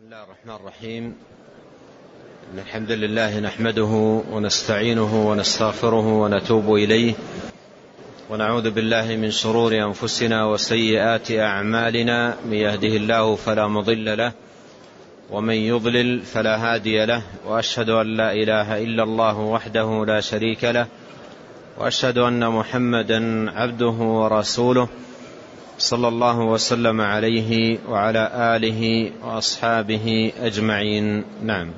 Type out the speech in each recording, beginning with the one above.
بسم الله الرحمن الرحيم. إن الحمد لله نحمده ونستعينه ونستغفره ونتوب إليه، ونعوذ بالله من شرور أنفسنا وسيئات أعمالنا. من يهده الله فلا مضل له، ومن يضلل فلا هادي له، وأشهد أن لا إله إلا الله وحده لا شريك له، وأشهد أن محمدا عبده ورسوله صلى الله وسلم عليه وعلى آله وأصحابه أجمعين. نعم.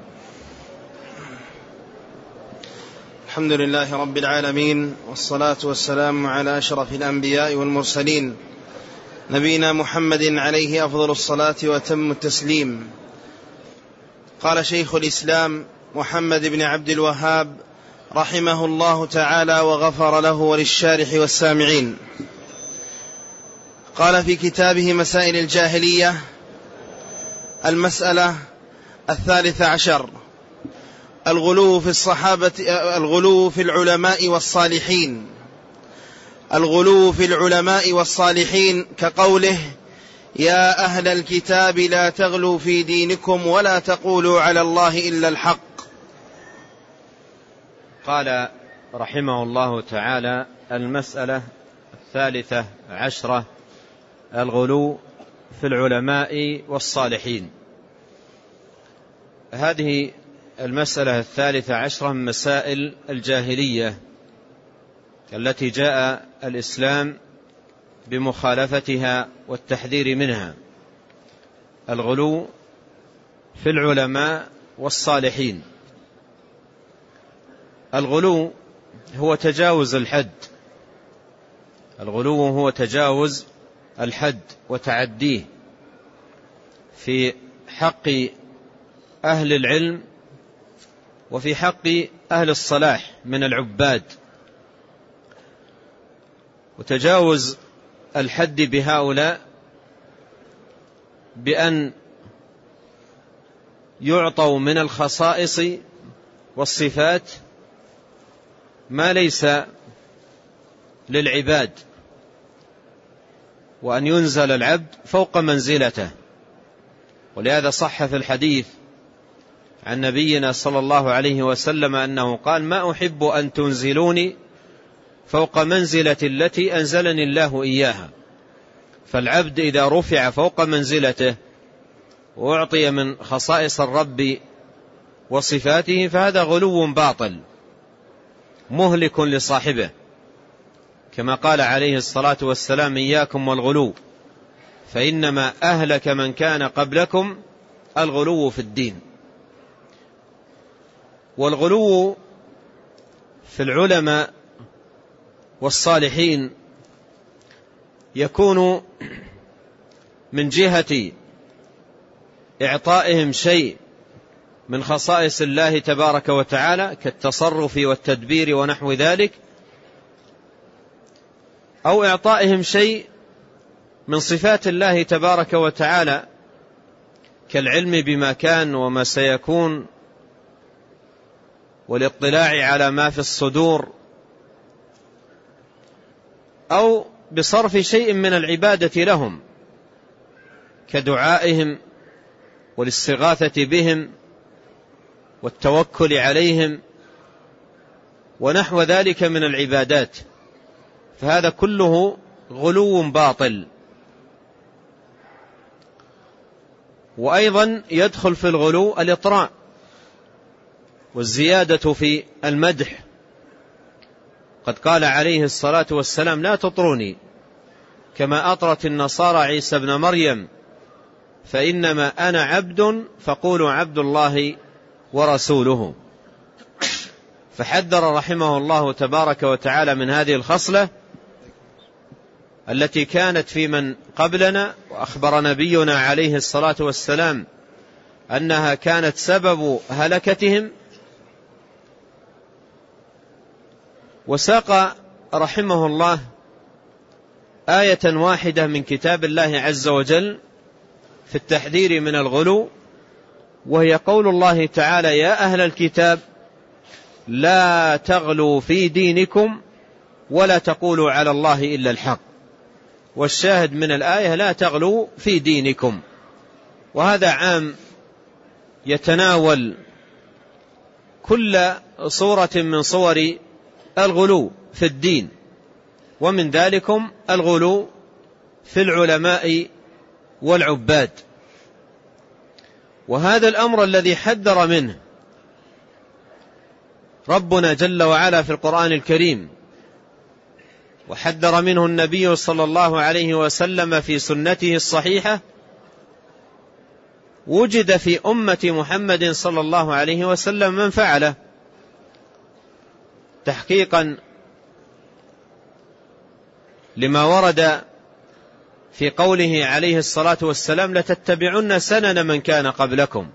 الحمد لله رب العالمين، والصلاة والسلام على أشرف الأنبياء والمرسلين، نبينا محمد عليه أفضل الصلاة وتم التسليم. قال شيخ الإسلام محمد بن عبد الوهاب رحمه الله تعالى وغفر له وللشارح والسامعين، قال في كتابه مسائل الجاهلية: المسألة 13، الغلو في الصحابة، الغلو في العلماء والصالحين. الغلو في العلماء والصالحين كقوله: يا أهل الكتاب لا تغلوا في دينكم ولا تقولوا على الله إلا الحق. قال رحمه الله تعالى: المسألة 13، الغلو في العلماء والصالحين. هذه المسألة 13 من مسائل الجاهلية التي جاء الإسلام بمخالفتها والتحذير منها. الغلو في العلماء والصالحين. الغلو هو تجاوز الحد. الغلو هو تجاوز الحد وتعديه في حق أهل العلم وفي حق أهل الصلاح من العباد، وتجاوز الحد بهؤلاء بأن يعطوا من الخصائص والصفات ما ليس للعباد، وأن ينزل العبد فوق منزلته. ولهذا صح في الحديث عن نبينا صلى الله عليه وسلم أنه قال: ما أحب أن تنزلوني فوق منزلة التي أنزلني الله إياها. فالعبد إذا رفع فوق منزلته وأعطي من خصائص الرب وصفاته فهذا غلو باطل مهلك لصاحبه، كما قال عليه الصلاة والسلام: إياكم والغلو فإنما أهلك من كان قبلكم الغلو في الدين. والغلو في العلماء والصالحين يكون من جهة إعطائهم شيء من خصائص الله تبارك وتعالى كالتصرف والتدبير ونحو ذلك، أو إعطائهم شيء من صفات الله تبارك وتعالى كالعلم بما كان وما سيكون، والاطلاع على ما في الصدور، أو بصرف شيء من العبادة لهم كدعائهم والاستغاثة بهم والتوكل عليهم ونحو ذلك من العبادات، فهذا كله غلو باطل. وأيضا يدخل في الغلو الإطراء والزيادة في المدح. قد قال عليه الصلاة والسلام: لا تطروني كما أطرت النصارى عيسى ابن مريم، فإنما أنا عبد فقولوا عبد الله ورسوله. فحذر رحمه الله تبارك وتعالى من هذه الخصلة التي كانت في من قبلنا، وأخبر نبينا عليه الصلاة والسلام أنها كانت سبب هلكتهم. وساق رحمه الله آية واحدة من كتاب الله عز وجل في التحذير من الغلو، وهي قول الله تعالى: يا أهل الكتاب لا تغلوا في دينكم ولا تقولوا على الله إلا الحق. والشاهد من الآية: لا تغلوا في دينكم. وهذا عام يتناول كل صورة من صور الغلو في الدين، ومن ذلكم الغلو في العلماء والعباد. وهذا الأمر الذي حذر منه ربنا جل وعلا في القرآن الكريم، وحذر منه النبي صلى الله عليه وسلم في سنته الصحيحة، وجد في أمة محمد صلى الله عليه وسلم من فعله تحقيقا لما ورد في قوله عليه الصلاة والسلام: لتتبعن سنن من كان قبلكم.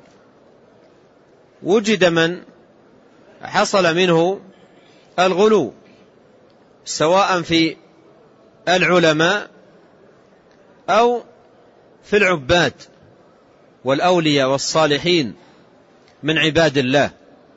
وجد من حصل منه الغلو سواء في العلماء أو في العباد والأولياء والصالحين من عباد الله،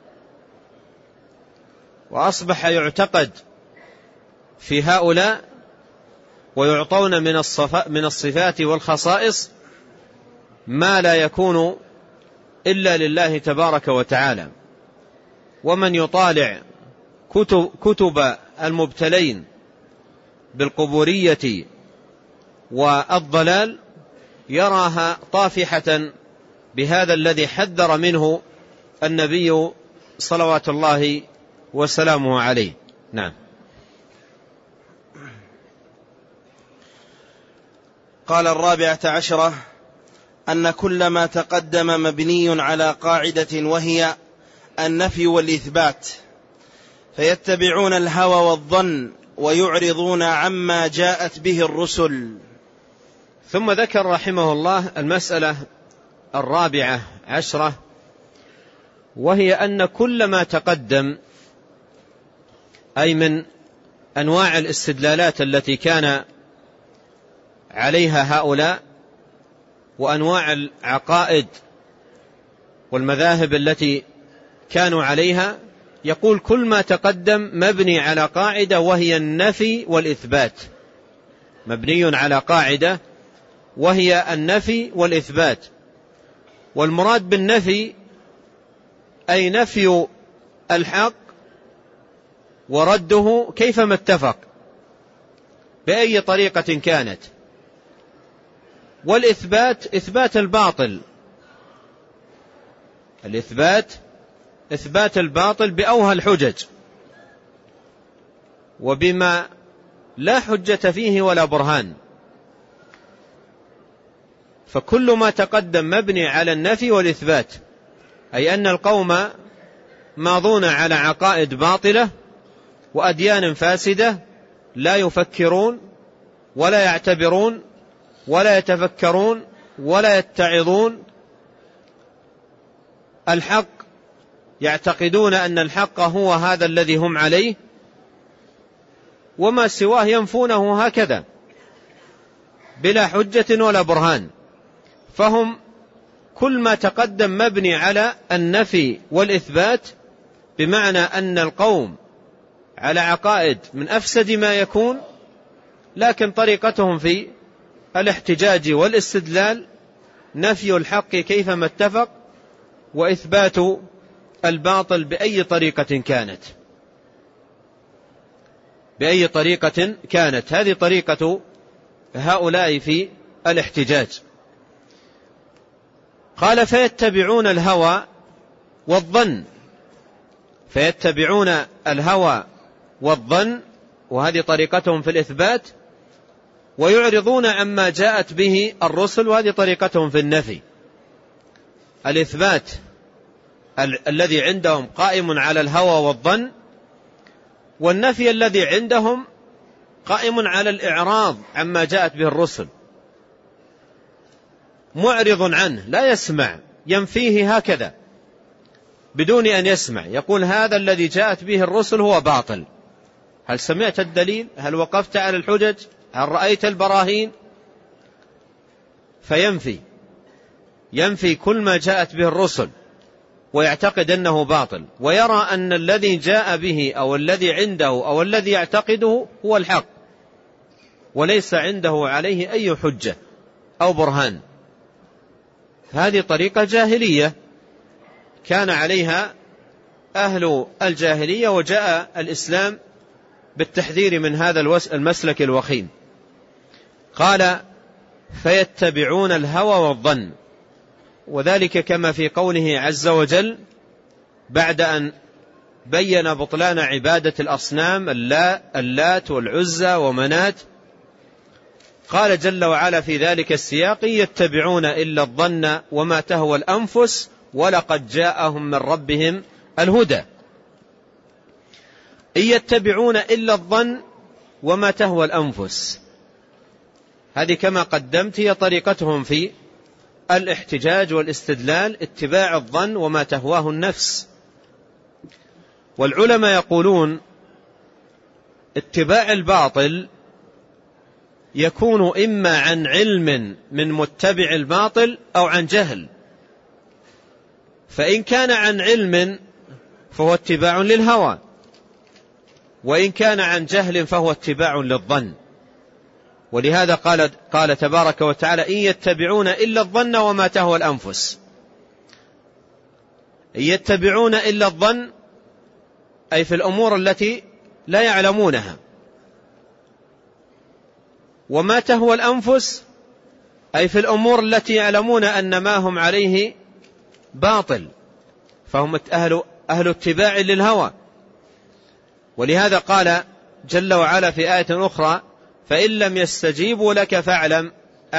وأصبح يعتقد في هؤلاء ويعطون من الصفات والخصائص ما لا يكون إلا لله تبارك وتعالى. ومن يطالع كتب المبتلين بالقبورية والضلال يراها طافحة بهذا الذي حذر منه النبي صلوات الله وسلامه عليه. نعم. قال 14 أن كل ما تقدم مبني على قاعدة وهي النفي والإثبات، فيتبعون الهوى والظن ويعرضون عما جاءت به الرسل. ثم ذكر رحمه الله المسألة 14، وهي أن كل ما تقدم أي من أنواع الاستدلالات التي كان عليها هؤلاء وأنواع العقائد والمذاهب التي كانوا عليها، يقول كل ما تقدم مبني على قاعدة وهي النفي والإثبات، مبني على قاعدة وهي النفي والإثبات. والمراد بالنفي أي نفي الحق ورده كيفما اتفق بأي طريقة كانت، والإثبات إثبات الباطل، الإثبات إثبات الباطل بأوهى الحجج وبما لا حجة فيه ولا برهان. فكل ما تقدم مبني على النفي والإثبات، أي أن القوم ماضون على عقائد باطلة وأديان فاسدة، لا يفكرون ولا يعتبرون ولا يتفكرون ولا يتعظون الحق، يعتقدون أن الحق هو هذا الذي هم عليه، وما سواه ينفونه هكذا بلا حجة ولا برهان. فهم كل ما تقدم مبني على النفي والإثبات، بمعنى أن القوم على عقائد من أفسد ما يكون، لكن طريقتهم في الاحتجاج والاستدلال نفي الحق كيفما اتفق وإثبات الباطل بأي طريقة كانت، بأي طريقة كانت. هذه طريقة هؤلاء في الاحتجاج. قال فيتبعون الهوى والظن، فيتبعون الهوى والظن، وهذه طريقتهم في الإثبات، ويعرضون عما جاءت به الرسل، وهذه طريقتهم في النفي. الإثبات الذي عندهم قائم على الهوى والظن، والنفي الذي عندهم قائم على الإعراض عما جاءت به الرسل، معرض عنه لا يسمع، ينفيه هكذا بدون أن يسمع، يقول هذا الذي جاءت به الرسل هو باطل. هل سمعت الدليل؟ هل وقفت على الحجج؟ هل رأيت البراهين؟ ينفي كل ما جاءت به الرسل ويعتقد أنه باطل، ويرى أن الذي جاء به أو الذي عنده أو الذي يعتقده هو الحق، وليس عنده عليه أي حجة أو برهان. هذه طريقة جاهلية كان عليها أهل الجاهلية، وجاء الإسلام بالتحذير من هذا المسلك الوخيم. قال فيتبعون الهوى والظن، وذلك كما في قوله عز وجل بعد أن بين بطلان عبادة الأصنام اللات والعزى ومنات، قال جل وعلا في ذلك السياق يتبعون إلا الظن وما تهوى الأنفس ولقد جاءهم من ربهم الهدى. إن يتبعون إلا الظن وما تهوى الأنفس، هذه كما قدمت هي طريقتهم في الاحتجاج والاستدلال، اتباع الظن وما تهواه النفس. والعلماء يقولون اتباع الباطل يكون إما عن علم من متبع الباطل أو عن جهل، فإن كان عن علم فهو اتباع للهوى، وإن كان عن جهل فهو اتباع للظن. ولهذا قال تبارك وتعالى إن يتبعون إلا الظن وما تهوى الأنفس. إن يتبعون إلا الظن أي في الأمور التي لا يعلمونها، وما تهوى الأنفس أي في الأمور التي يعلمون أن ما هم عليه باطل، فهم أهل اتباع للهوى. ولهذا قال جل وعلا في آية أخرى فإن لم يستجيبوا لك فاعلم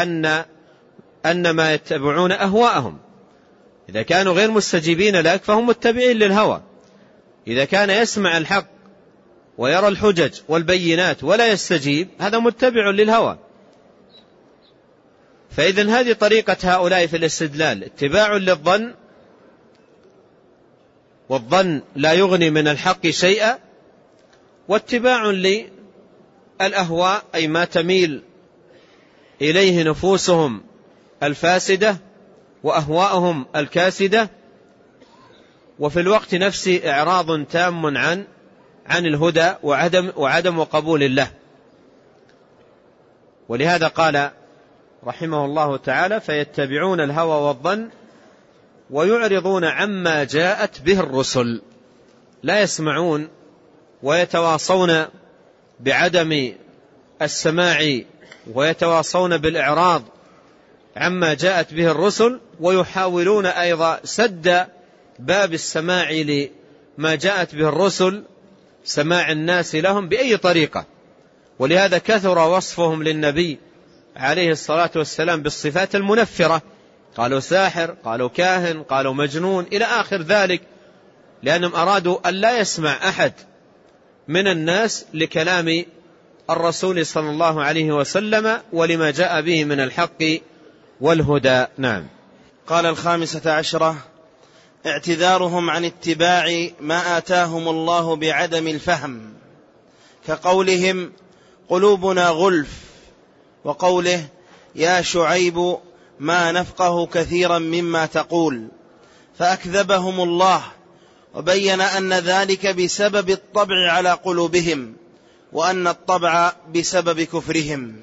أنما يتبعون أهواءهم. إذا كانوا غير مستجيبين لك فهم متبعين للهوى. إذا كان يسمع الحق ويرى الحجج والبينات ولا يستجيب هذا متبع للهوى. فإذن هذه طريقة هؤلاء في الاستدلال، اتباع للظن، والظن لا يغني من الحق شيئا، واتباع للأهواء أي ما تميل إليه نفوسهم الفاسدة وأهواءهم الكاسدة، وفي الوقت نفسه إعراض تام عن الهدى وعدم قبول الله. ولهذا قال رحمه الله تعالى فيتبعون الهوى والظن ويعرضون عما جاءت به الرسل، لا يسمعون ويتواصون بعدم السماع ويتواصون بالإعراض عما جاءت به الرسل، ويحاولون أيضا سد باب السماع لما جاءت به الرسل، سماع الناس لهم بأي طريقة. ولهذا كثر وصفهم للنبي عليه الصلاة والسلام بالصفات المنفرة، قالوا ساحر، قالوا كاهن، قالوا مجنون إلى آخر ذلك، لأنهم أرادوا أن لا يسمع أحد من الناس لكلام الرسول صلى الله عليه وسلم ولما جاء به من الحق والهدى. نعم. قال 15 اعتذارهم عن اتباع ما آتاهم الله بعدم الفهم، كقولهم قلوبنا غلف، وقوله يا شعيب ما نفقه كثيرا مما تقول، فأكذبهم الله وبين أن ذلك بسبب الطبع على قلوبهم، وأن الطبع بسبب كفرهم.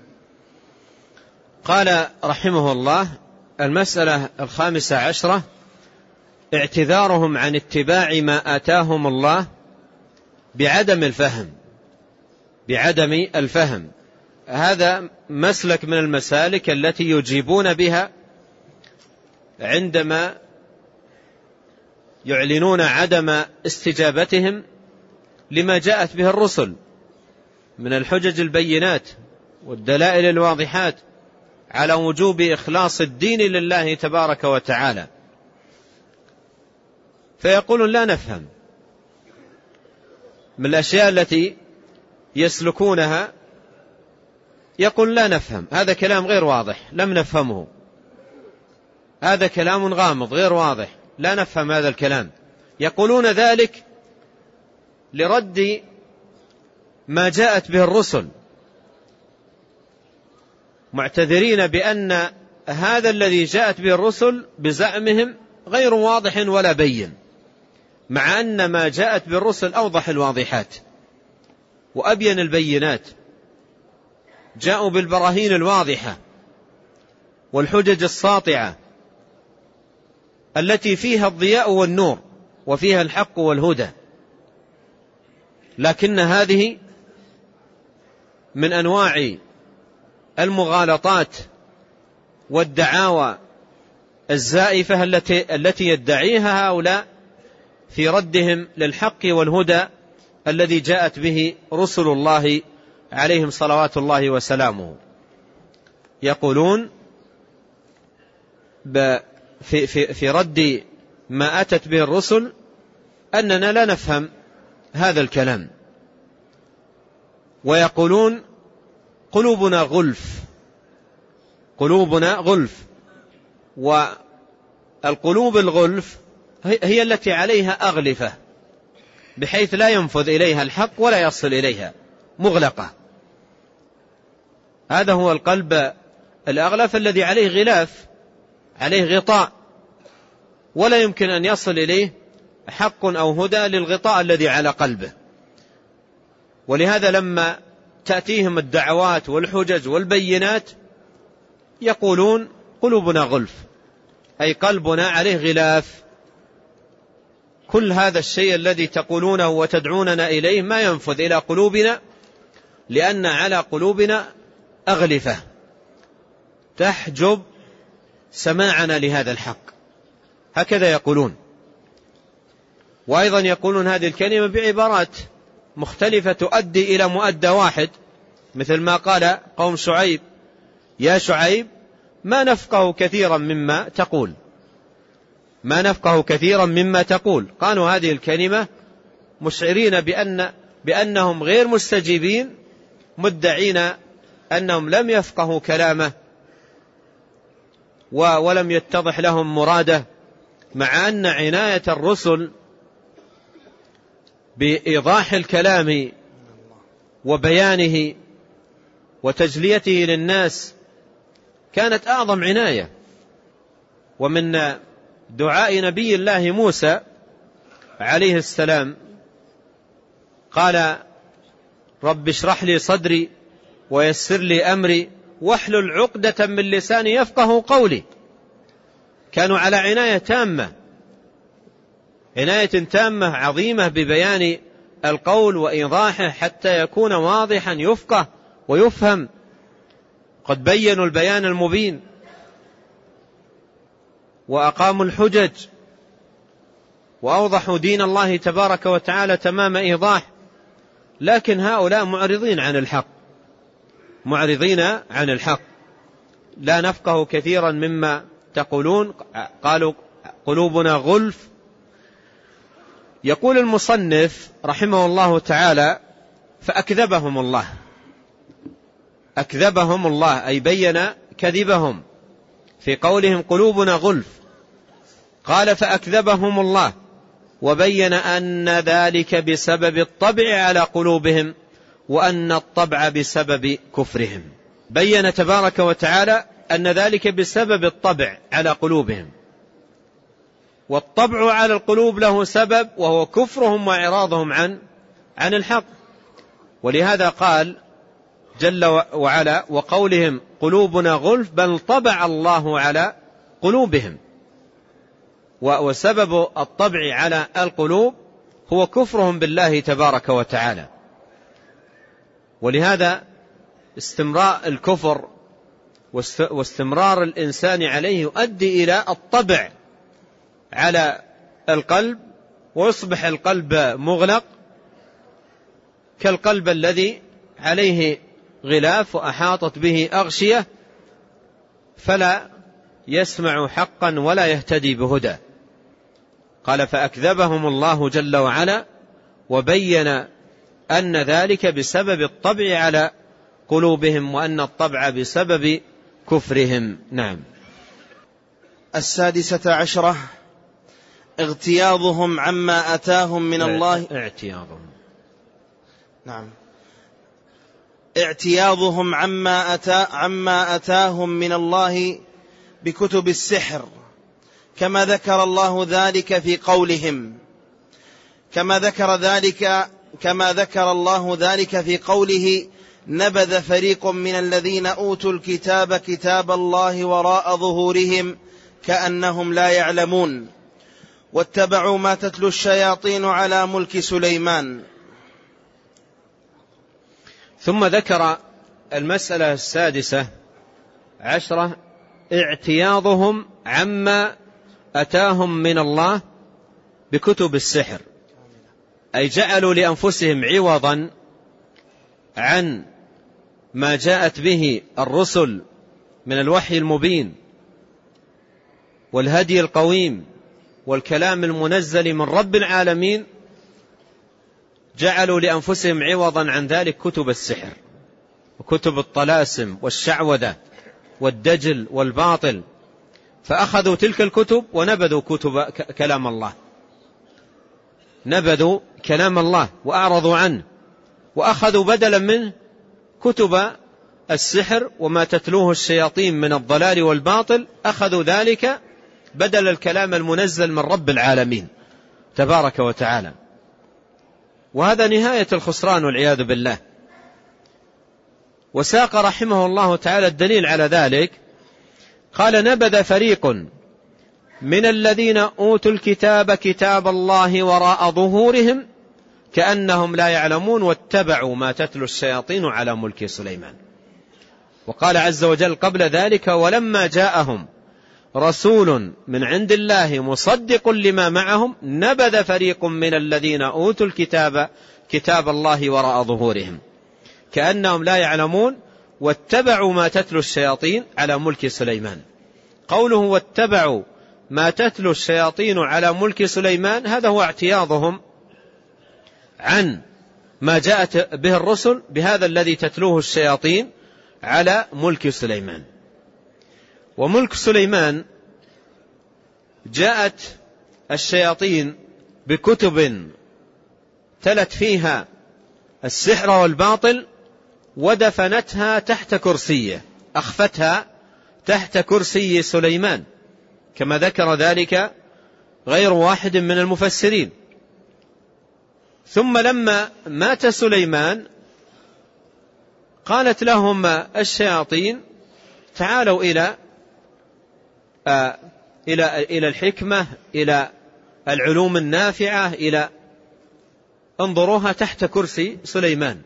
قال رحمه الله 15 اعتذارهم عن اتباع ما آتاهم الله بعدم الفهم. هذا مسلك من المسالك التي يجيبون بها عندما يعلنون عدم استجابتهم لما جاءت به الرسل من الحجج البينات والدلائل الواضحات على وجوب إخلاص الدين لله تبارك وتعالى، فيقولون لا نفهم من الأشياء التي يسلكونها، يقول لا نفهم، هذا كلام غير واضح لم نفهمه، هذا كلام غامض غير واضح لا نفهم هذا الكلام. يقولون ذلك لرد ما جاءت به الرسل، معتذرين بأن هذا الذي جاءت به الرسل بزعمهم غير واضح ولا بين، مع أن ما جاءت به الرسل أوضح الواضحات وأبين البينات، جاءوا بالبراهين الواضحة والحجج الساطعة التي فيها الضياء والنور وفيها الحق والهدى، لكن هذه من أنواع المغالطات والدعاوى الزائفة التي يدعيها هؤلاء في ردهم للحق والهدى الذي جاءت به رسل الله عليهم صلوات الله وسلامه. يقولون في رد ما أتت به الرسل أننا لا نفهم هذا الكلام، ويقولون قلوبنا غلف، قلوبنا غلف. والقلوب الغلف هي التي عليها أغلفة بحيث لا ينفذ إليها الحق ولا يصل إليها، مغلقة. هذا هو القلب الأغلف الذي عليه غلاف، عليه غطاء، ولا يمكن أن يصل إليه حق أو هدى للغطاء الذي على قلبه. ولهذا لما تأتيهم الدعوات والحجج والبينات يقولون قلوبنا غلف، أي قلبنا عليه غلاف. كل هذا الشيء الذي تقولونه وتدعوننا إليه ما ينفذ إلى قلوبنا، لأن على قلوبنا أغلفة تحجب سماعنا لهذا الحق، هكذا يقولون. وأيضا يقولون هذه الكلمة بعبارات مختلفة تؤدي إلى مؤدى واحد، مثل ما قال قوم شعيب: يا شعيب ما نفقه كثيرا مما تقول، ما نفقه كثيرا مما تقول. قالوا هذه الكلمة مشعرين بأنهم غير مستجيبين، مدعين أنهم لم يفقهوا كلامه ولم يتضح لهم مراده، مع أن عناية الرسل بإيضاح الكلام وبيانه وتجليته للناس كانت أعظم عناية. ومن دعاء نبي الله موسى عليه السلام قال: رب اشرح لي صدري ويسر لي أمري واحلل عقدة من لساني يفقه قولي. كانوا على عناية تامة، عناية تامة عظيمة ببيان القول وإيضاحه حتى يكون واضحا يفقه ويفهم. قد بينوا البيان المبين وأقاموا الحجج وأوضحوا دين الله تبارك وتعالى تمام إيضاح، لكن هؤلاء معرضين عن الحق، معرضين عن الحق. لا نفقه كثيرا مما تقولون، قالوا قلوبنا غلف. يقول المصنف رحمه الله تعالى: فأكذبهم الله، أكذبهم الله أي بين كذبهم في قولهم قلوبنا غلف. قال: فأكذبهم الله وبين أن ذلك بسبب الطبع على قلوبهم، وأن الطبع بسبب كفرهم. بين تبارك وتعالى أن ذلك بسبب الطبع على قلوبهم، والطبع على القلوب له سبب وهو كفرهم وإعراضهم عن الحق. ولهذا قال جل وعلا: وقولهم قلوبنا غلف بل طبع الله على قلوبهم. وسبب الطبع على القلوب هو كفرهم بالله تبارك وتعالى. ولهذا استمرار الكفر واستمرار الإنسان عليه يؤدي إلى الطبع على القلب، ويصبح القلب مغلق كالقلب الذي عليه غلاف وأحاطت به أغشية، فلا يسمع حقا ولا يهتدي بهدى. قال: فأكذبهم الله جل وعلا وبين أن ذلك بسبب الطبع على قلوبهم، وأن الطبع بسبب كفرهم. نعم. 16 اغتياظهم عما أتاهم من الله. اعتياظهم عما أتاهم من الله بكتب السحر، كما ذكر الله ذلك في قولهم، كما ذكر الله ذلك في قوله: نبذ فريق من الذين أوتوا الكتاب كتاب الله وراء ظهورهم كأنهم لا يعلمون واتبعوا ما تتلو الشياطين على ملك سليمان. ثم ذكر المسألة 16 اعتياضهم عما أتاهم من الله بكتب السحر، أي جعلوا لأنفسهم عوضا عن ما جاءت به الرسل من الوحي المبين والهدي القويم والكلام المنزل من رب العالمين، جعلوا لأنفسهم عوضا عن ذلك كتب السحر وكتب الطلاسم والشعوذة والدجل والباطل، فأخذوا تلك الكتب ونبذوا كتب كلام الله، نبذوا كلام الله وأعرضوا عنه، وأخذوا بدلا منه كتب السحر وما تتلوه الشياطين من الضلال والباطل، أخذوا ذلك بدل الكلام المنزل من رب العالمين تبارك وتعالى. وهذا نهاية الخسران والعياذ بالله. وساق رحمه الله تعالى الدليل على ذلك، قال: نبذ فريق من الذين أوتوا الكتاب كتاب الله وراء ظهورهم كأنهم لا يعلمون واتبعوا ما تتلو الشياطين على ملك سليمان. وقال عز وجل قبل ذلك: ولما جاءهم رسول من عند الله مصدق لما معهم نبذ فريق من الذين أوتوا الكتاب كتاب الله وراء ظهورهم كأنهم لا يعلمون واتبعوا ما تتلو الشياطين على ملك سليمان. قوله واتبعوا ما تتلو الشياطين على ملك سليمان، هذا هو اعتياضهم عن ما جاءت به الرسل بهذا الذي تتلوه الشياطين على ملك سليمان. وملك سليمان جاءت الشياطين بكتب تلت فيها السحر والباطل ودفنتها تحت كرسيه، أخفتها تحت كرسي سليمان، كما ذكر ذلك غير واحد من المفسرين. ثم لما مات سليمان قالت لهم الشياطين: تعالوا إلى الحكمة، إلى العلوم النافعة، إلى انظروها تحت كرسي سليمان.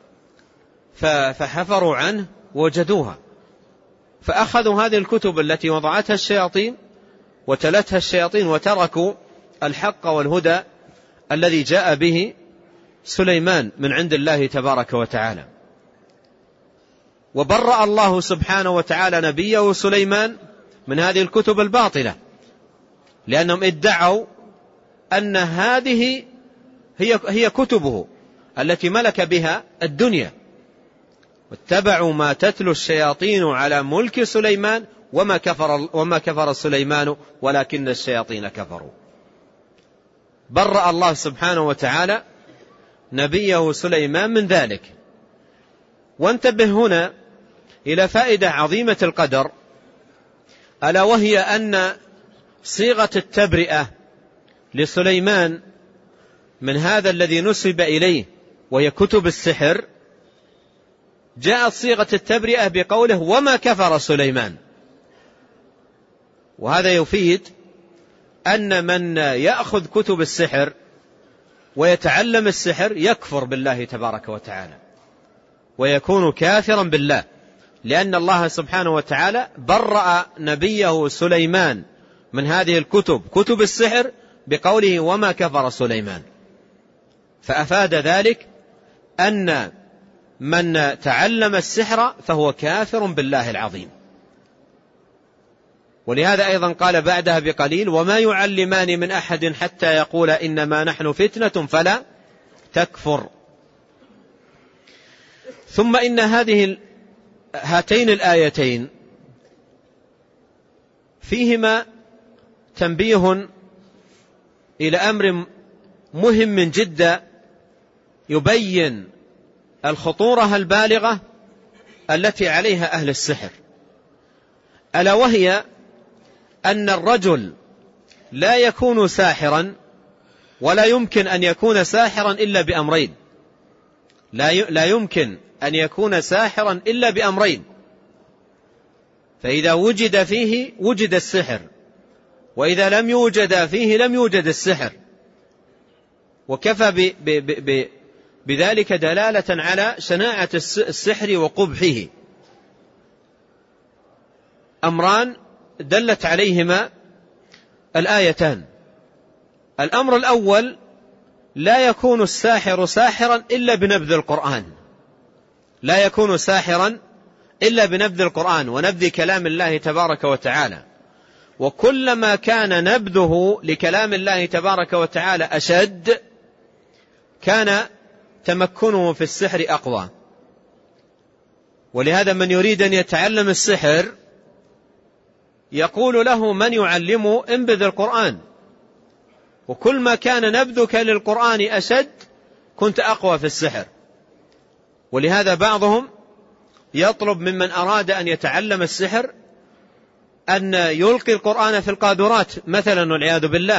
فحفروا عنه وجدوها، فأخذوا هذه الكتب التي وضعتها الشياطين وتلتها الشياطين وتركوا الحق والهدى الذي جاء به سليمان من عند الله تبارك وتعالى. وبرأ الله سبحانه وتعالى نبيه سليمان من هذه الكتب الباطلة، لأنهم ادعوا أن هذه هي كتبه التي ملك بها الدنيا. واتبعوا ما تتلو الشياطين على ملك سليمان وما كفر سليمان ولكن الشياطين كفروا. برأ الله سبحانه وتعالى نبيه سليمان من ذلك. وانتبه هنا إلى فائدة عظيمة القدر، ألا وهي أن صيغة التبرئة لسليمان من هذا الذي نسب إليه وهي كتب السحر، جاءت صيغة التبرئة بقوله وما كفر سليمان. وهذا يفيد أن من يأخذ كتب السحر ويتعلم السحر يكفر بالله تبارك وتعالى ويكون كافرا بالله، لأن الله سبحانه وتعالى برأ نبيه سليمان من هذه الكتب كتب السحر بقوله وما كفر سليمان. فأفاد ذلك أن من تعلم السحر فهو كافر بالله العظيم. ولهذا أيضا قال بعدها بقليل وما يعلمان من أحد حتى يقول إنما نحن فتنة فلا تكفر. ثم إن هاتين الآيتين فيهما تنبيه إلى أمر مهم جدا يبين الخطورة البالغة التي عليها أهل السحر، ألا وهي أن الرجل لا يكون ساحرا ولا يمكن أن يكون ساحرا إلا بأمرين. لا يمكن أن يكون ساحرا إلا بأمرين، فإذا وجد فيه وجد السحر وإذا لم يوجد فيه لم يوجد السحر، وكفى بذلك دلالة على شناعة السحر وقبحه. أمران دلت عليهما الآيتان. الأمر الأول: لا يكون الساحر ساحرا إلا بنبذ القرآن، لا يكون ساحرا إلا بنبذ القرآن ونبذ كلام الله تبارك وتعالى. وكلما كان نبذه لكلام الله تبارك وتعالى أشد كان تمكنه في السحر أقوى. ولهذا من يريد أن يتعلم السحر يقول له من يعلمه: انبذ القرآن. وكل ما كان نبذك للقرآن أشد كنت أقوى في السحر. ولهذا بعضهم يطلب ممن أراد أن يتعلم السحر أن يلقي القرآن في القاذورات مثلا والعياذ بالله،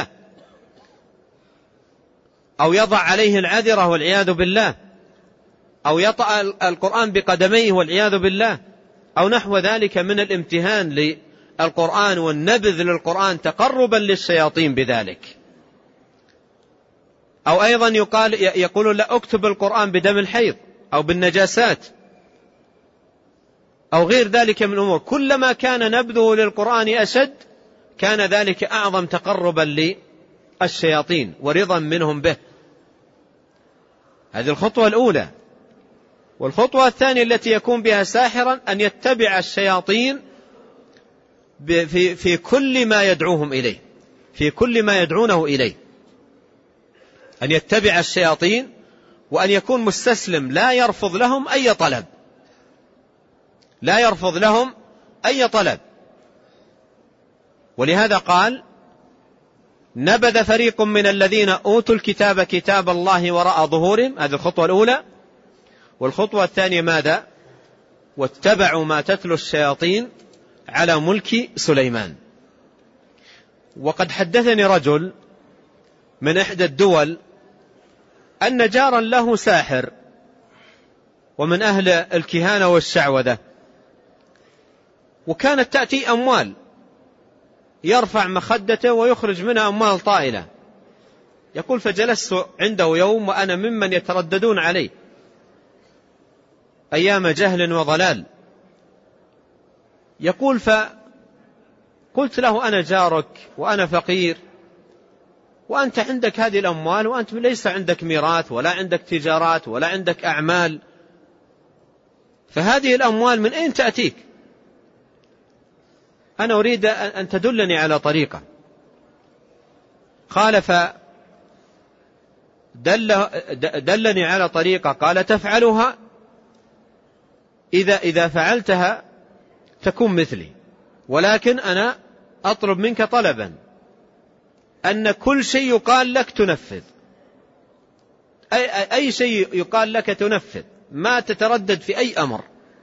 أو يضع عليه العذرة والعياذ بالله، أو يطأ القرآن بقدميه والعياذ بالله، أو نحو ذلك من الامتهان للقرآن والنبذ للقرآن تقربا للشياطين بذلك. أو أيضا يقول لا أكتب القرآن بدم الحيض أو بالنجاسات أو غير ذلك من الأمور. كلما كان نبذه للقرآن أشد كان ذلك أعظم تقربا للشياطين ورضا منهم به. هذه الخطوة الأولى. والخطوة الثانية التي يكون بها ساحرا أن يتبع الشياطين في كل ما يدعوهم إليه، في كل ما يدعونه إليه، أن يتبع الشياطين وأن يكون مستسلم لا يرفض لهم أي طلب، لا يرفض لهم أي طلب. ولهذا قال: نبذ فريق من الذين أوتوا الكتاب كتاب الله وراء ظهورهم. هذه الخطوة الأولى. والخطوة الثانية ماذا؟ واتبعوا ما تتلو الشياطين على ملك سليمان. وقد حدثني رجل من إحدى الدول أن جارا له ساحر ومن أهل الكهانة والشعوذة، وكانت تأتي أموال يرفع مخدته ويخرج منها أموال طائلة. يقول: فجلست عنده يوم وأنا ممن يترددون عليه أيام جهل وضلال. يقول: فقلت له: أنا جارك وأنا فقير وأنت عندك هذه الأموال وأنت ليس عندك ميراث ولا عندك تجارات ولا عندك أعمال، فهذه الأموال من أين تأتيك؟ أنا أريد أن تدلني على طريقة. قال: دلني على طريقة. قال: تفعلها، إذا فعلتها تكون مثلي، ولكن أنا أطلب منك طلبا أن كل شيء يقال لك تنفذ، أي شيء يقال لك تنفذ، ما تتردد في أي أمر.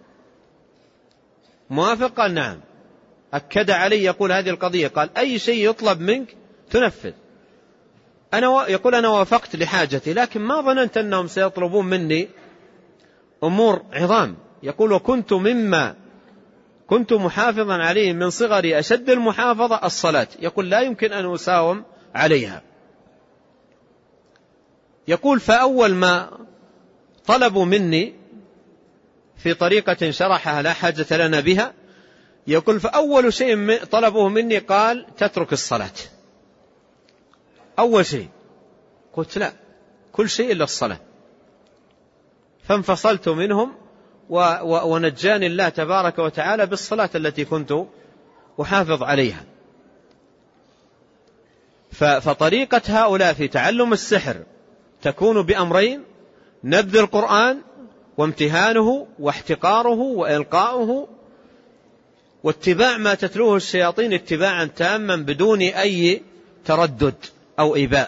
موافق؟ قال: نعم. أكد علي، يقول هذه القضية، قال: أي شيء يطلب منك تنفذ. يقول: أنا وافقت لحاجتي، لكن ما ظننت أنهم سيطلبون مني أمور عظام. يقول: وكنت مما كنت محافظا عليه من صغري أشد المحافظة الصلاة. يقول: لا يمكن أن أساوم عليها. يقول: فأول ما طلبوا مني في طريقة شرحها لا حاجة لنا بها، يقول: فأول شيء طلبوه مني قال: تترك الصلاة. أول شيء. قلت: لا، كل شيء إلا الصلاة. فانفصلت منهم ونجاني الله تبارك وتعالى بالصلاة التي كنت أحافظ عليها. فطريقة هؤلاء في تعلم السحر تكون بأمرين: نبذ القرآن وامتهانه واحتقاره وإلقاؤه، واتباع ما تتلوه الشياطين اتباعا تاما بدون أي تردد أو إباء،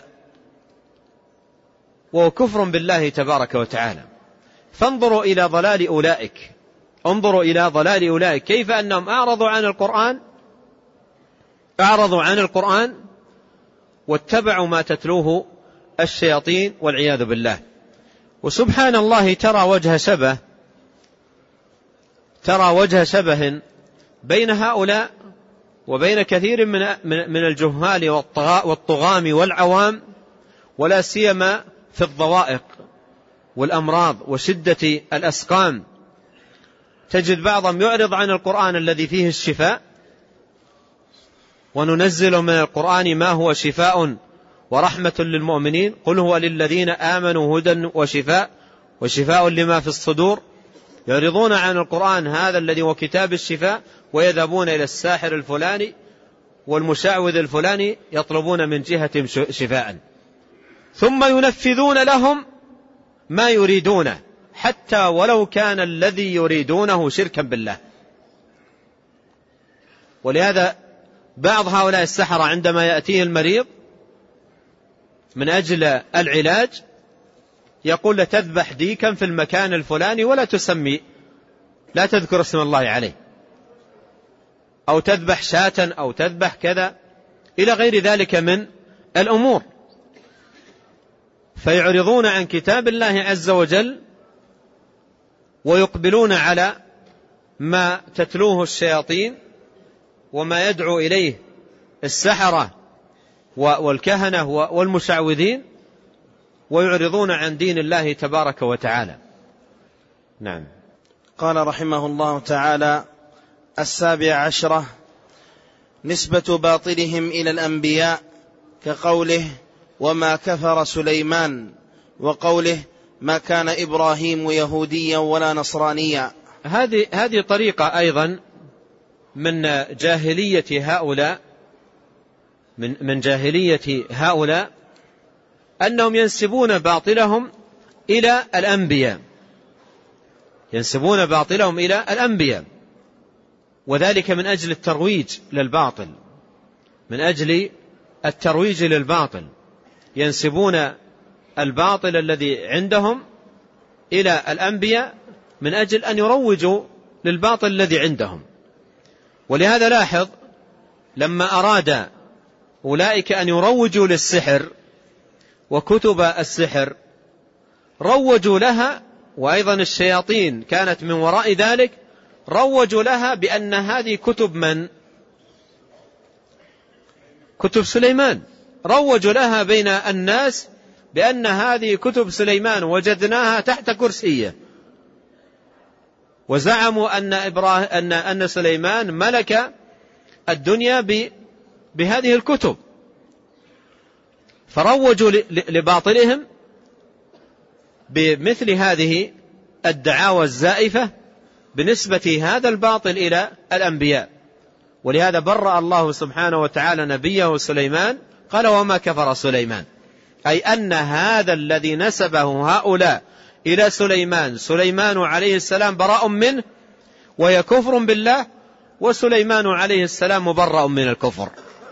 وكفر بالله تبارك وتعالى. فانظروا إلى ضلال أولئك، انظروا إلى ضلال أولئك، كيف أنهم أعرضوا عن القرآن واتبعوا ما تتلوه الشياطين والعياذ بالله. وسبحان الله، ترى وجه شبه بين هؤلاء وبين كثير من الجهال والطغام والعوام، ولا سيما في الضوائق والأمراض وشدة الأسقام. تجد بعضهم يعرض عن القرآن الذي فيه الشفاء، وننزل من القرآن ما هو شفاء ورحمة للمؤمنين، قل هو للذين آمنوا هدى وشفاء لما في الصدور. يعرضون عن القرآن هذا الذي هو كتاب الشفاء، ويذهبون إلى الساحر الفلاني والمشعوذ الفلاني يطلبون من جهة شفاء، ثم ينفذون لهم ما يريدونه حتى ولو كان الذي يريدونه شركا بالله. ولهذا بعض هؤلاء السحرة عندما يأتيه المريض من أجل العلاج يقول لتذبح ديكا في المكان الفلاني ولا تسمي، لا تذكر اسم الله عليه، أو تذبح شاة أو تذبح كذا إلى غير ذلك من الأمور. فيعرضون عن كتاب الله عز وجل ويقبلون على ما تتلوه الشياطين وما يدعو إليه السحرة والكهنة والمشعوذين، ويعرضون عن دين الله تبارك وتعالى. نعم. قال رحمه الله تعالى: 17 نسبة باطلهم إلى الأنبياء، كقوله وما كفر سليمان، وقوله ما كان إبراهيم يهوديا ولا نصرانيا. هذه طريقة أيضا من جاهلية هؤلاء، من جاهلية هؤلاء أنهم ينسبون باطلهم إلى الأنبياء، ينسبون باطلهم إلى الأنبياء، وذلك من أجل الترويج للباطل، من أجل الترويج للباطل ينسبون الباطل الذي عندهم إلى الأنبياء من أجل أن يروجوا للباطل الذي عندهم. ولهذا لاحظ لما أراد أولئك أن يروجوا للسحر وكتب السحر روجوا لها، وأيضا الشياطين كانت من وراء ذلك، روجوا لها بأن هذه كتب من؟ كتب سليمان. روجوا لها بين الناس بأن هذه كتب سليمان وجدناها تحت كرسيه، وزعموا أن سليمان ملك الدنيا بهذه الكتب، فروجوا لباطلهم بمثل هذه الدعاوى الزائفة بنسبة هذا الباطل إلى الأنبياء. ولهذا برأ الله سبحانه وتعالى نبيه سليمان، قال وما كفر سليمان، أي أن هذا الذي نسبه هؤلاء إلى سليمان عليه السلام براء منه وهي كفر بالله، وسليمان عليه السلام مبرأ من الكفر.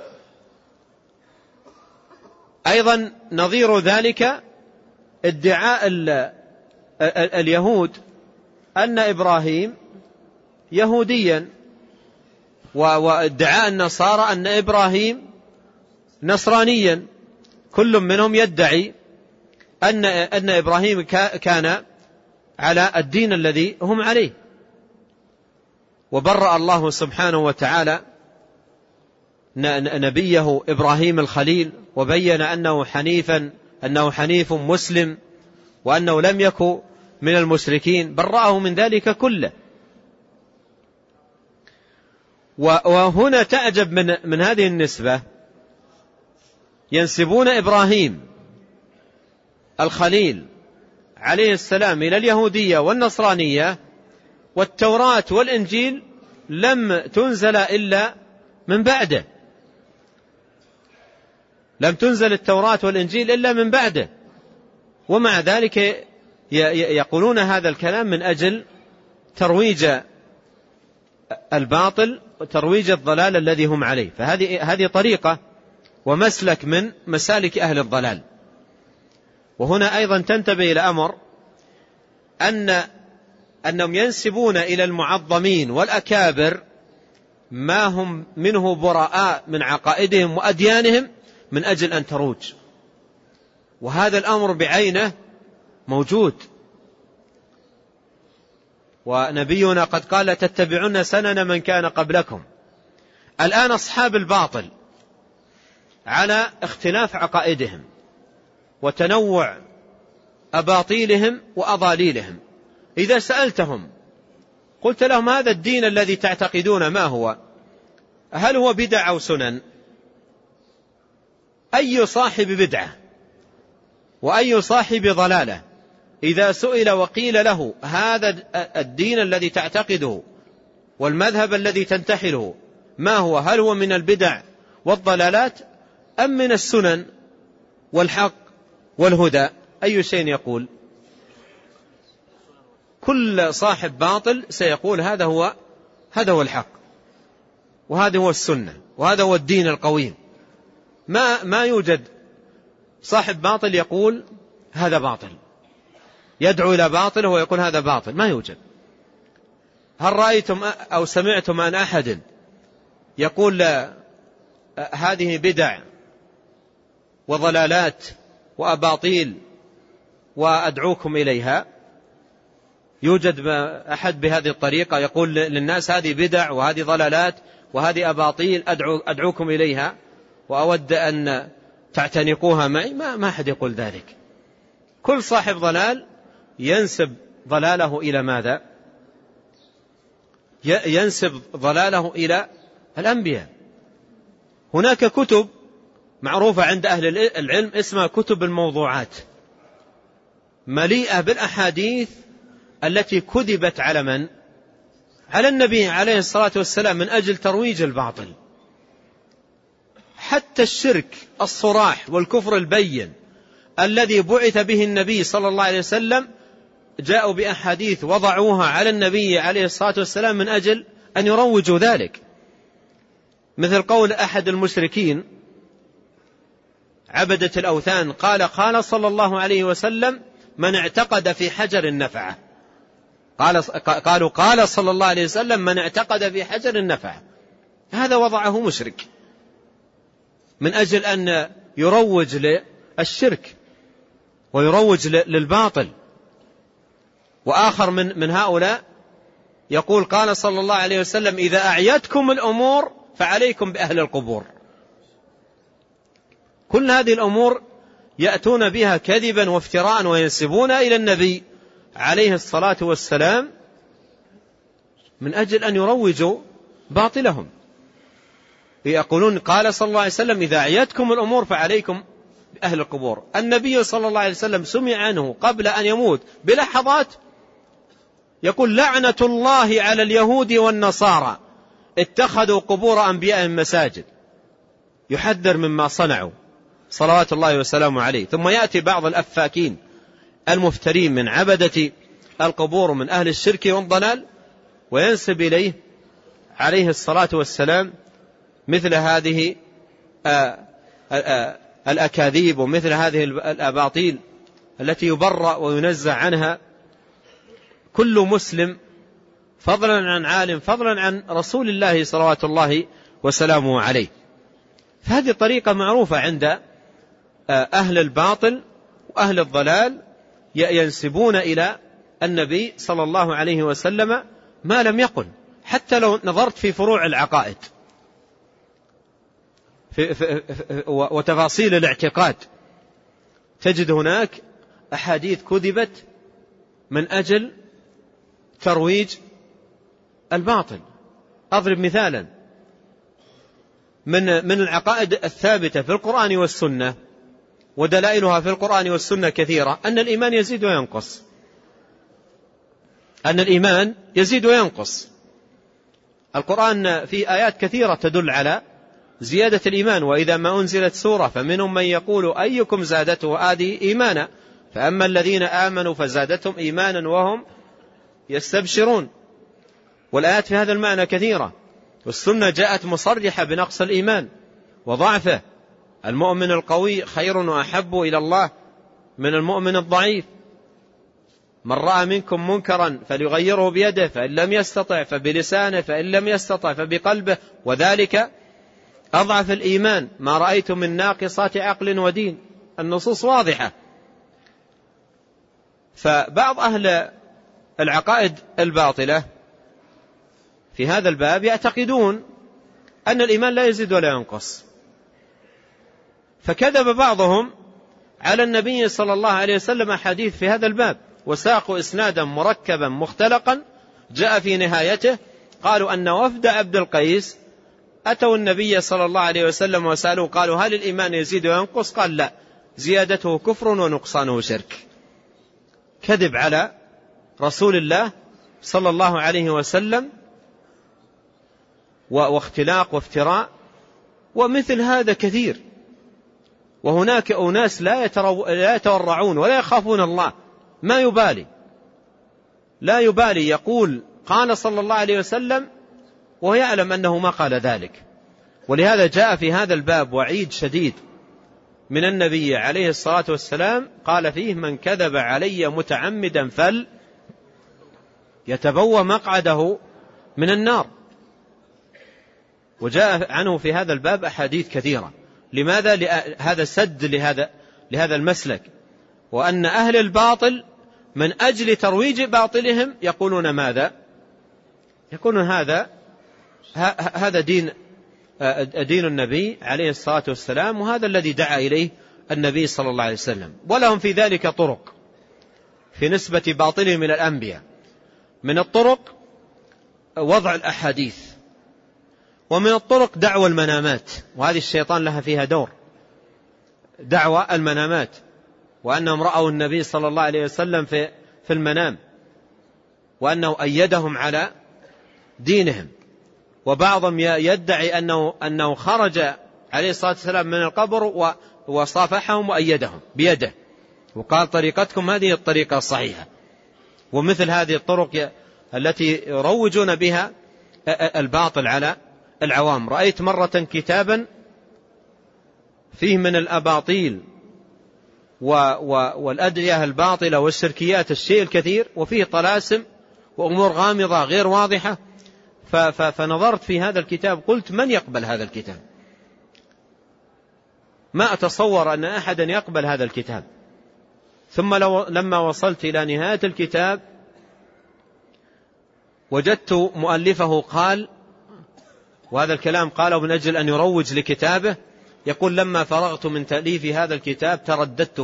أيضا نظير ذلك ادعاء اليهود أن إبراهيم يهوديا، وادعاء النصارى أن إبراهيم نصرانيا، كل منهم يدعي أن إبراهيم كان على الدين الذي هم عليه. وبرأ الله سبحانه وتعالى نبيه إبراهيم الخليل، وبين أنه حنيف مسلم، وأنه لم يكن من المشركين، برأه من ذلك كله. وهنا تعجب من هذه النسبة، ينسبون إبراهيم الخليل عليه السلام إلى اليهودية والنصرانية، والتوراة والإنجيل لم تنزل إلا من بعده، لم تنزل التوراة والإنجيل إلا من بعده، ومع ذلك يقولون هذا الكلام من أجل ترويج الباطل وترويج الضلال الذي هم عليه. فهذه طريقة ومسلك من مسالك أهل الضلال. وهنا أيضا تنتبه إلى أمر، أنهم ينسبون إلى المعظمين والأكابر ما هم منه براء من عقائدهم وأديانهم من أجل أن تروج، وهذا الأمر بعينه موجود. ونبينا قد قال تتبعون سنن من كان قبلكم، الآن أصحاب الباطل على اختلاف عقائدهم وتنوع أباطيلهم وأضاليلهم، إذا سألتهم قلت لهم هذا الدين الذي تعتقدون ما هو؟ هل هو بدع أو سنن؟ أي صاحب بدعة وأي صاحب ضلالة إذا سئل وقيل له هذا الدين الذي تعتقده والمذهب الذي تنتحله ما هو؟ هل هو من البدع والضلالات أم من السنن والحق والهدى؟ أي شيء يقول؟ كل صاحب باطل سيقول هذا هو الحق، وهذا هو السنة، وهذا هو الدين القويم. ما يوجد صاحب باطل يقول هذا باطل، يدعو إلى باطله ويقول هذا باطل، ما يوجد. هل رأيتم أو سمعتم عن أحد يقول هذه بدع وضلالات وأباطيل وأدعوكم إليها؟ يوجد أحد بهذه الطريقة يقول للناس هذه بدع وهذه ضلالات وهذه أباطيل أدعوكم إليها وأود أن تعتنقوها معي؟ ما أحد يقول ذلك. كل صاحب ضلال ينسب ضلاله إلى ماذا؟ ينسب ضلاله إلى الأنبياء. هناك كتب معروفة عند أهل العلم اسمها كتب الموضوعات، مليئة بالأحاديث التي كذبت على من؟ على النبي عليه الصلاة والسلام من أجل ترويج الباطل. حتى الشرك الصراح والكفر البين الذي بعث به النبي صلى الله عليه وسلم جاءوا بأحاديث وضعوها على النبي عليه الصلاة والسلام من أجل أن يروجوا ذلك، مثل قول أحد المشركين عبدة الأوثان قال صلى الله عليه وسلم من اعتقد في حجر النفعة. قال صلى الله عليه وسلم من اعتقد في حجر النفعة. هذا وضعه مشرك من أجل أن يروج للشرك ويروج للباطل. وآخر من هؤلاء يقول قال صلى الله عليه وسلم إذا أعيتكم الأمور فعليكم بأهل القبور. كل هذه الأمور يأتون بها كذبا وافتراء وينسبون إلى النبي عليه الصلاة والسلام من أجل أن يروجوا باطلهم. يقولون قال صلى الله عليه وسلم إذا أعيتكم الأمور فعليكم بأهل القبور. النبي صلى الله عليه وسلم سمع عنه قبل أن يموت بلحظات يقول لعنة الله على اليهود والنصارى اتخذوا قبور أنبيائهم مساجد، يحذر مما صنعوا صلوات الله وسلامه عليه. ثم يأتي بعض الأفاكين المفترين من عبدة القبور من أهل الشرك والضلال وينسب إليه عليه الصلاة والسلام مثل هذه الأكاذيب ومثل هذه الأباطيل التي يبرأ وينزع عنها كل مسلم، فضلا عن عالم، فضلا عن رسول الله صلوات الله وسلامه عليه. فهذه طريقة معروفة عند أهل الباطل وأهل الضلال، ينسبون إلى النبي صلى الله عليه وسلم ما لم يقل. حتى لو نظرت في فروع العقائد وتفاصيل الاعتقاد تجد هناك أحاديث كذبت من أجل ترويج الباطل. أضرب مثالا من العقائد الثابتة في القرآن والسنة ودلائلها في القرآن والسنة كثيرة، أن الإيمان يزيد وينقص، أن الإيمان يزيد وينقص. القرآن في آيات كثيرة تدل على زيادة الإيمان. وإذا ما أنزلت سورة فمنهم من يقول أيكم زادته هذه إيمانا فأما الذين آمنوا فزادتهم إيمانا وهم يستبشرون. والآيات في هذا المعنى كثيرة. والسنة جاءت مصرحة بنقص الإيمان وضعفه. المؤمن القوي خير وأحب إلى الله من المؤمن الضعيف. من رأى منكم منكرا فليغيره بيده فإن لم يستطع فبلسانه فإن لم يستطع فبقلبه وذلك أضعف الإيمان. ما رأيت من ناقصات عقل ودين. النصوص واضحة. فبعض أهل العقائد الباطلة في هذا الباب يعتقدون أن الإيمان لا يزيد ولا ينقص. فكذب بعضهم على النبي صلى الله عليه وسلم أحاديث في هذا الباب، وساقوا إسنادا مركبا مختلقا جاء في نهايته قالوا أن وفد عبد القيس أتوا النبي صلى الله عليه وسلم وسألوا قالوا هل الإيمان يزيد وينقص؟ قال لا، زيادته كفر ونقصانه شرك. كذب على رسول الله صلى الله عليه وسلم واختلاق وافتراء. ومثل هذا كثير. وهناك أناس لا يتورعون ولا يخافون الله، لا يبالي يقول قال صلى الله عليه وسلم وهو يعلم أنه ما قال ذلك. ولهذا جاء في هذا الباب وعيد شديد من النبي عليه الصلاة والسلام قال فيه من كذب علي متعمدا يتبوى مقعده من النار. وجاء عنه في هذا الباب أحاديث كثيرة. لماذا؟ هذا سد لهذا المسلك، وأن أهل الباطل من أجل ترويج باطلهم يقولون ماذا؟ يقولون هذا دين النبي عليه الصلاة والسلام، وهذا الذي دعا إليه النبي صلى الله عليه وسلم. ولهم في ذلك طرق في نسبة باطلهم إلى الأنبياء. من الطرق وضع الأحاديث، ومن الطرق دعوى المنامات، وهذه الشيطان لها فيها دور، دعوى المنامات، وأنهم رأوا النبي صلى الله عليه وسلم في المنام، وأنه أيدهم على دينهم. وبعضهم يدعي أنه خرج عليه الصلاة والسلام من القبر وصافحهم وأيدهم بيده وقال طريقتكم هذه الطريقة الصحيحة. ومثل هذه الطرق التي يروجون بها الباطل على العوام. رأيت مرة كتابا فيه من الأباطيل والأدعية الباطلة والشركيات الشيء الكثير، وفيه طلاسم وأمور غامضة غير واضحة. فنظرت في هذا الكتاب قلت من يقبل هذا الكتاب؟ ما أتصور أن أحدا يقبل هذا الكتاب. ثم لما وصلت إلى نهاية الكتاب وجدت مؤلفه قال، وهذا الكلام قاله من أجل أن يروج لكتابه، يقول لما فرغت من تأليف هذا الكتاب ترددت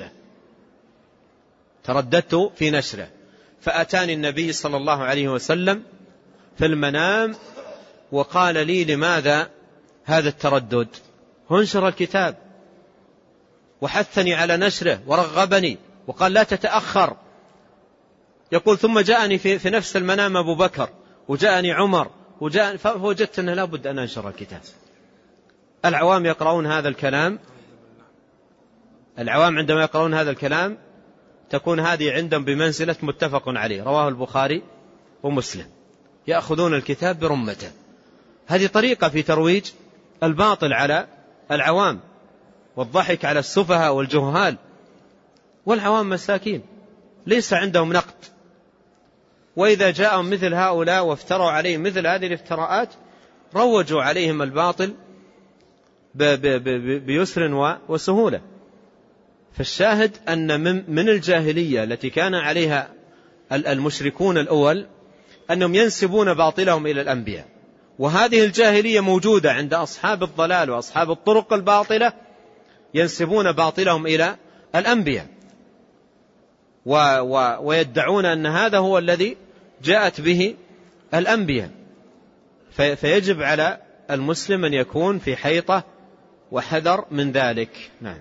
في نشره فأتاني النبي صلى الله عليه وسلم في المنام وقال لي لماذا هذا التردد؟ انشر الكتاب، وحثني على نشره ورغبني وقال لا تتأخر. يقول ثم جاءني في نفس المنام أبو بكر وجاءني عمر فوجدت أنه لا بد أن أنشر الكتاب. العوام يقرؤون هذا الكلام، العوام عندما يقرؤون هذا الكلام تكون هذه عندهم بمنزلة متفق عليه رواه البخاري ومسلم، يأخذون الكتاب برمته. هذه طريقة في ترويج الباطل على العوام والضحك على السفهاء والجهال. والعوام مساكين ليس عندهم نقد، وإذا جاءهم مثل هؤلاء وافتروا عليهم مثل هذه الافتراءات روجوا عليهم الباطل بيسر وسهولة. فالشاهد أن من الجاهلية التي كان عليها المشركون الأول أنهم ينسبون باطلهم إلى الأنبياء، وهذه الجاهلية موجودة عند أصحاب الضلال وأصحاب الطرق الباطلة، ينسبون باطلهم إلى الأنبياء ويدعون أن هذا هو الذي جاءت به الأنبياء. فيجب على المسلم أن يكون في حيطة وحذر من ذلك. نعم.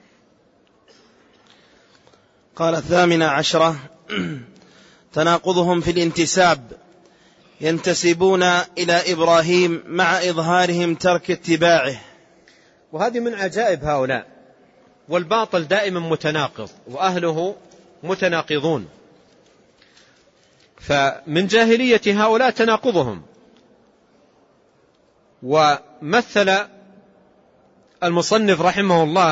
قال 18 تناقضهم في الانتساب، ينتسبون إلى إبراهيم مع إظهارهم ترك اتباعه. وهذه من عجائب هؤلاء. والباطل دائما متناقض وأهله متناقضون. فمن جاهلية هؤلاء تناقضهم. ومثل المصنف رحمه الله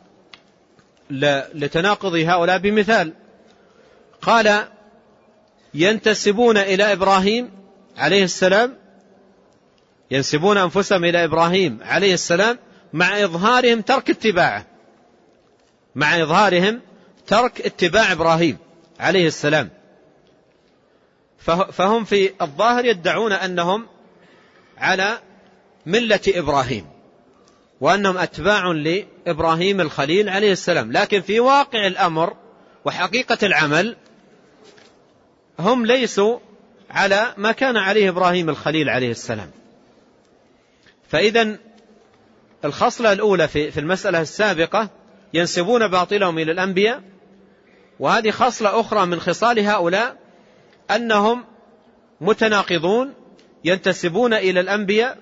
لتناقض هؤلاء بمثال، قال ينتسبون إلى إبراهيم عليه السلام، ينسبون أنفسهم إلى إبراهيم عليه السلام مع إظهارهم ترك اتباعه، مع إظهارهم ترك اتباع إبراهيم عليه السلام. فهم في الظاهر يدعون أنهم على ملة إبراهيم، وأنهم أتباع لإبراهيم الخليل عليه السلام، لكن في واقع الأمر وحقيقة العمل هم ليسوا على ما كان عليه إبراهيم الخليل عليه السلام. فإذن الخصلة الأولى في المسألة السابقة ينسبون باطلهم إلى الأنبياء، وهذه خصلة أخرى من خصال هؤلاء أنهم متناقضون ينتسبون إلى الأنبياء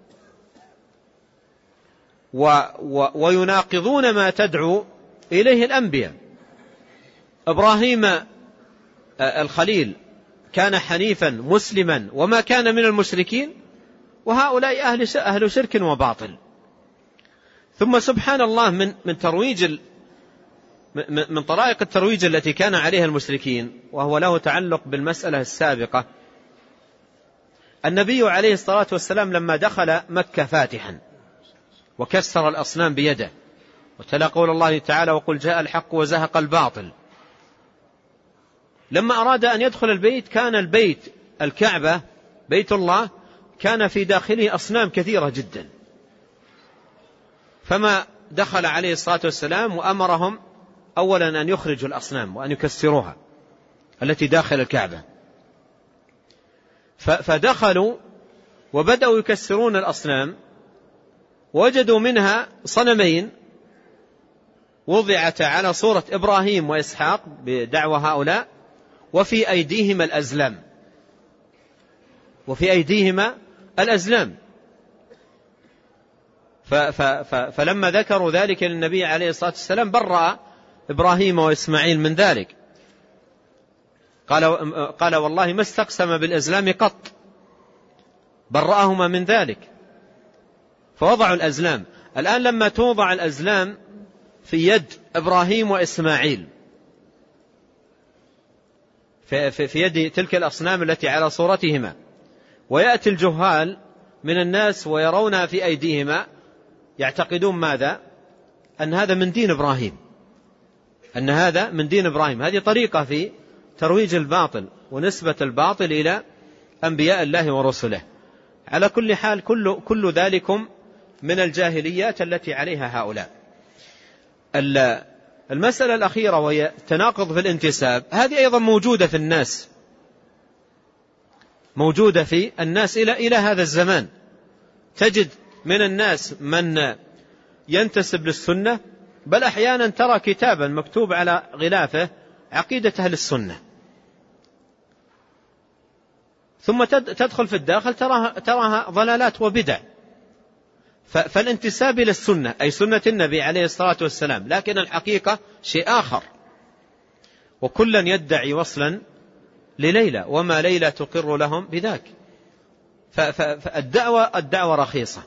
ويناقضون ما تدعو إليه الأنبياء. إبراهيم الخليل كان حنيفا مسلما وما كان من المشركين، وهؤلاء أهل شرك وباطل. ثم سبحان الله من طرائق الترويج التي كان عليها المشركين، وهو له تعلق بالمسألة السابقة، النبي عليه الصلاة والسلام لما دخل مكة فاتحا وكسر الأصنام بيده وتلا قول الله تعالى وقل جاء الحق وزهق الباطل، لما أراد أن يدخل البيت كان البيت الكعبة بيت الله كان في داخله أصنام كثيرة جدا، فما دخل عليه الصلاة والسلام وأمرهم أولا أن يخرجوا الأصنام وأن يكسروها التي داخل الكعبة، فدخلوا وبدأوا يكسرون الأصنام، وجدوا منها صنمين وضعتا على صورة إبراهيم وإسحاق بدعوى هؤلاء، وفي أيديهما الأزلام. فلما ذكروا ذلك للنبي عليه الصلاة والسلام برأ إبراهيم وإسماعيل من ذلك، قال والله ما استقسم بالأزلام قط، برأهما من ذلك، فوضعوا الأزلام. الآن لما توضع الأزلام في يد إبراهيم وإسماعيل في يد تلك الأصنام التي على صورتهما، ويأتي الجهال من الناس ويرونها في أيديهما، يعتقدون ماذا؟ أن هذا من دين إبراهيم، هذه طريقة في ترويج الباطل ونسبة الباطل إلى أنبياء الله ورسله. على كل حال كل ذلكم من الجاهليات التي عليها هؤلاء. المسألة الأخيرة وهي التناقض في الانتساب، هذه أيضا موجودة في الناس إلى هذا الزمان. تجد من الناس من ينتسب للسنة، بل أحيانا ترى كتابا مكتوب على غلافه عقيدة أهل السنة، ثم تدخل في الداخل تراها ضلالات وبدع. فالانتساب إلى السنة أي سنة النبي عليه الصلاة والسلام، لكن الحقيقة شيء آخر، وكلا يدعي وصلا لليلى وما ليلى تقر لهم بذاك. فالدعوة رخيصة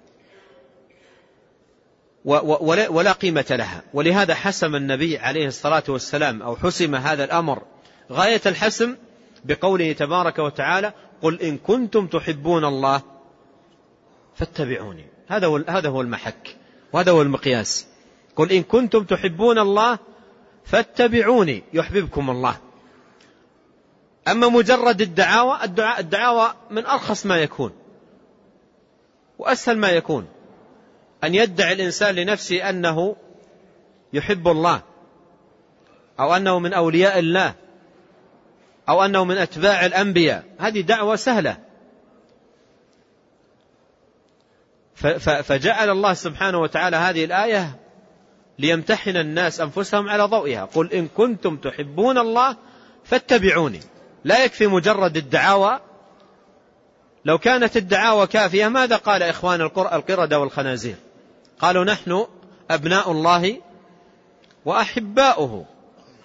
ولا قيمة لها، ولهذا حسم النبي عليه الصلاة والسلام أو حسم هذا الأمر غاية الحسم بقوله تبارك وتعالى قل إن كنتم تحبون الله فاتبعوني. هذا هو المحك وهذا هو المقياس. قل إن كنتم تحبون الله فاتبعوني يحببكم الله. أما مجرد الدعاوى من أرخص ما يكون وأسهل ما يكون، أن يدعي الإنسان لنفسه أنه يحب الله أو أنه من أولياء الله أو أنه من أتباع الأنبياء، هذه دعوة سهلة. فجعل الله سبحانه وتعالى هذه الآية ليمتحن الناس أنفسهم على ضوئها. قل إن كنتم تحبون الله فاتبعوني. لا يكفي مجرد الدعاوى. لو كانت الدعاوى كافية ماذا قال إخوان القردة والخنازير؟ قالوا نحن أبناء الله وأحباؤه،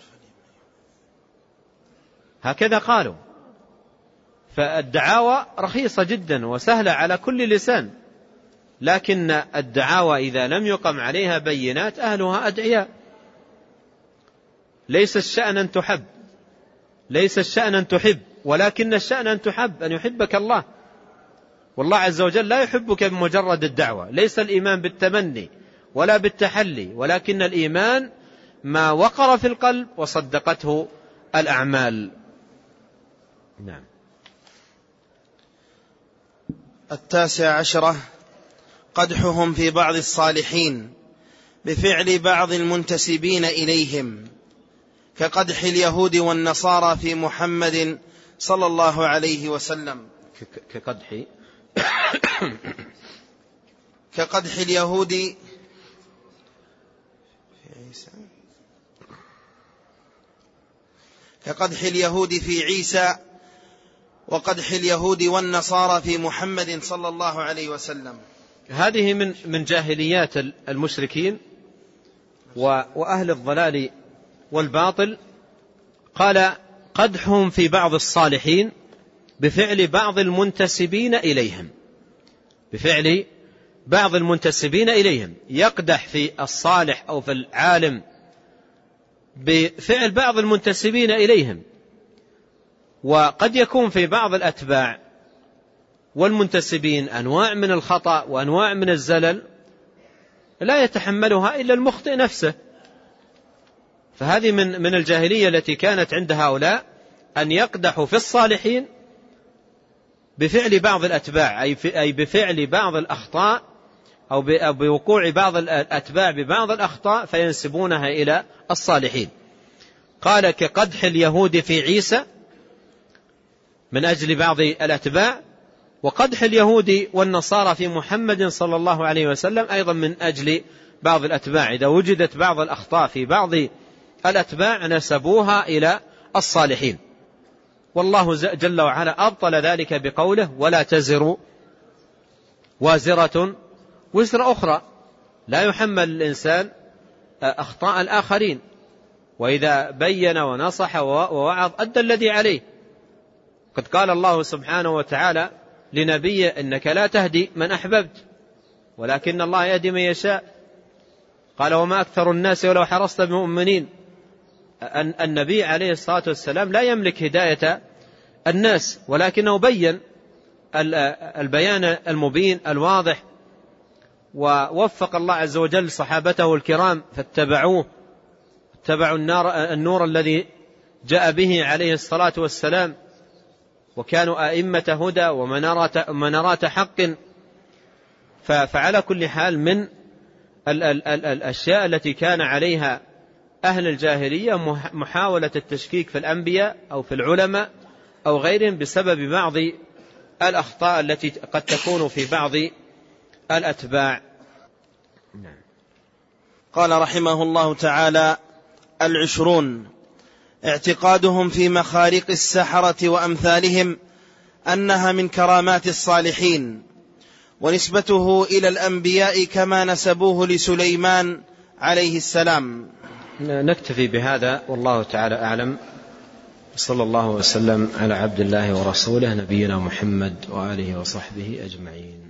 هكذا قالوا. فالدعاوى رخيصة جدا وسهلة على كل لسان، لكن الدعاوى إذا لم يقم عليها بينات أهلها أدعياء. ليس الشأن أن تحب، ليس الشأن أن تحب، ولكن الشأن أن تحب، أن يحبك الله. والله عز وجل لا يحبك بمجرد الدعوة. ليس الإيمان بالتمني ولا بالتحلي، ولكن الإيمان ما وقر في القلب وصدقته الأعمال. نعم. 19 قدحهم في بعض الصالحين بفعل بعض المنتسبين إليهم كقدح اليهود والنصارى في محمد صلى الله عليه وسلم. كقدح اليهود في عيسى وقدح اليهود والنصارى في محمد صلى الله عليه وسلم. هذه من جاهليات المشركين وأهل الضلال والباطل. قال قدحهم في بعض الصالحين بفعل بعض المنتسبين إليهم. بفعل بعض المنتسبين إليهم، يقدح في الصالح أو في العالم بفعل بعض المنتسبين إليهم. وقد يكون في بعض الأتباع والمنتسبين أنواع من الخطأ وأنواع من الزلل لا يتحملها إلا المخطئ نفسه. فهذه من الجاهلية التي كانت عند هؤلاء، أن يقدحوا في الصالحين بفعل بعض الأتباع، أي بفعل بعض الأخطاء أو بوقوع بعض الأتباع ببعض الأخطاء فينسبونها إلى الصالحين. قال كقدح اليهود في عيسى من أجل بعض الأتباع، وقدح اليهود والنصارى في محمد صلى الله عليه وسلم أيضا من أجل بعض الأتباع. إذا وجدت بعض الأخطاء في بعض الأتباع نسبوها إلى الصالحين. والله جل وعلا أبطل ذلك بقوله ولا تزر وازرة وزر أخرى. لا يحمل الإنسان أخطاء الآخرين، وإذا بين ونصح ووعظ أدى الذي عليه. قد قال الله سبحانه وتعالى لنبيه إنك لا تهدي من أحببت ولكن الله يهدي من يشاء. قال وما أكثر الناس ولو حرصت بمؤمنين. النبي عليه الصلاة والسلام لا يملك هداية الناس، ولكنه بين البيان المبين الواضح، ووفق الله عز وجل صحابته الكرام فاتبعوه، اتبعوا النور الذي جاء به عليه الصلاة والسلام، وكانوا أئمة هدى ومنارات حق. فعلى كل حال من الأشياء التي كان عليها أهل الجاهلية محاولة التشكيك في الأنبياء أو في العلماء أو غيرهم بسبب بعض الأخطاء التي قد تكون في بعض الأتباع. قال رحمه الله تعالى: 20 اعتقادهم في مخارق السحرة وأمثالهم أنها من كرامات الصالحين، ونسبته إلى الأنبياء كما نسبوه لسليمان عليه السلام. نكتفي بهذا والله تعالى أعلم. صلى الله وسلم على عبد الله ورسوله نبينا محمد وآله وصحبه أجمعين.